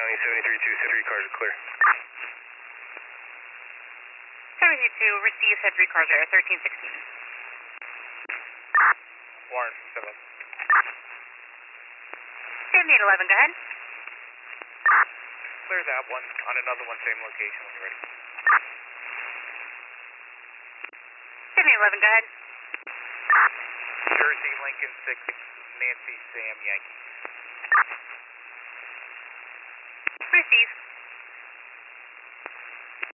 County 73-2, 3 cars are clear. 72, receive, said 3 cars there, 1316. Warren, 7. 7811, go ahead. Clear that one on another one, same location when you're ready. 7811, go ahead. Jersey, Lincoln 6, Nancy, Sam, Yankee. Receive.